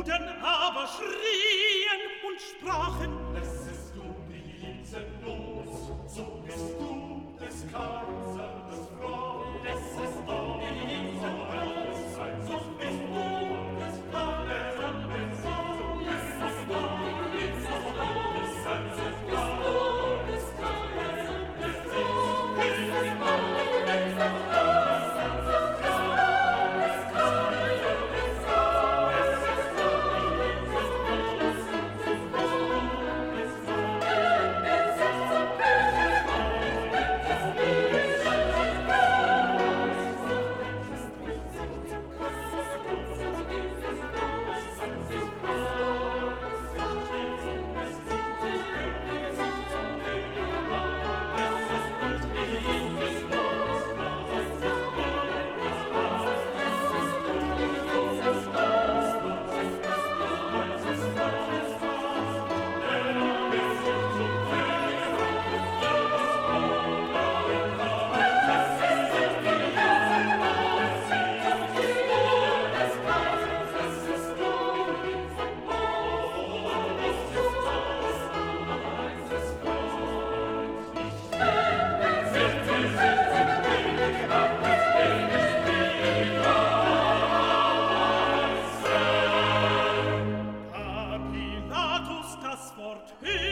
Juden aber schrien und sprachen: Lässest du die Geliebten los, so bist du des Kaisers Frau. Lässest du